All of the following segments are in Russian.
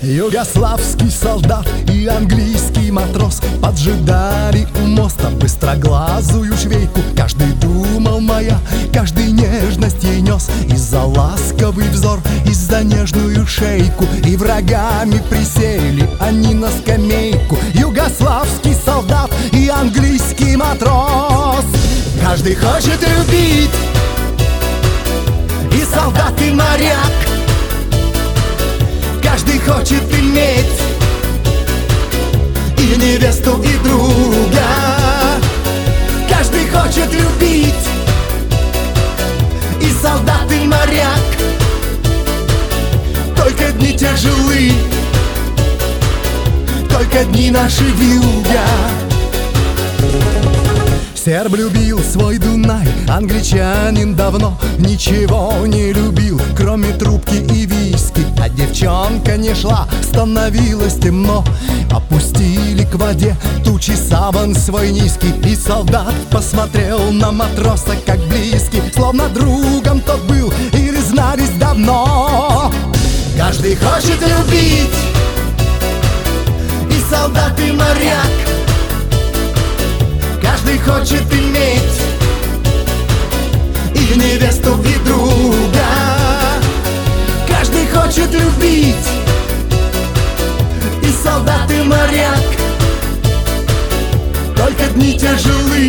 Югославский солдат и английский матрос поджидали у моста быстроглазую швейку. Каждый думал моя, каждый нежность ей нес, и за ласковый взор, и за нежную шейку. И врагами присели они на скамейку. Югославский солдат и английский матрос. Каждый хочет любить, и солдат, и моряк. Каждый хочет иметь и невесту, и друга. Каждый хочет любить, и солдат, и моряк. Только дни тяжелы, только дни наши вьюга. Серб любил свой Дунай, англичанин давно ничего не любил, кроме трубки и виски. А девчонка не шла, становилось темно. Опустили к воде тучи саван свой низкий, и солдат посмотрел на матроса как близкий, словно другом тот был или знались давно. Каждый хочет любить, и солдат, и моряк. Каждый хочет иметь и невесту, и друга. Каждый хочет любить, и солдат, и моряк. Только дни тяжелы,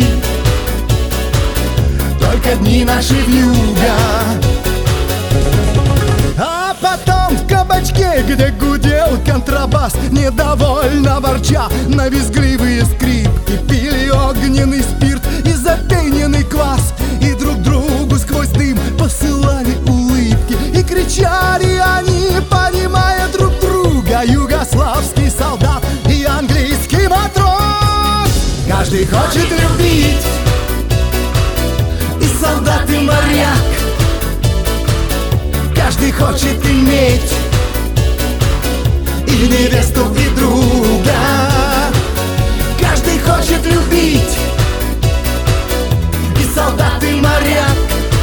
только дни наши вьюга. А потом в кабачке, где гудел контрабас, недовольно ворча на визгливые скрипки, пили огненный спирт и запененный квас, и друг другу сквозь дым посылали улыбки. И кричали они, понимая друг друга: югославский солдат и английский матрос. Каждый хочет любить, и солдат, и моряк. Каждый хочет иметь и невесту, и друга. Каждый хочет любить, и солдат, и моряк.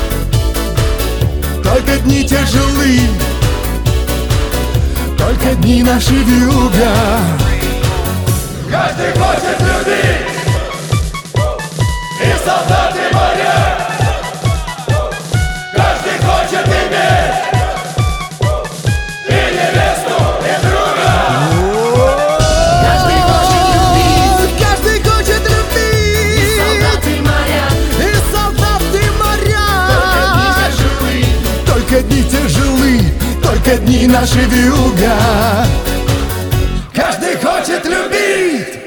Только дни тяжелы, только дни наши вьюга. Каждый хочет любить, и солдат, и моряк. Каждый хочет иметь и невесту, и друга. Каждый хочет любить, каждый хочет любить, И солдат, и моряк. и солдат, и моряк. Только дни тяжелы, только дни наши вьюга. Каждый хочет любить.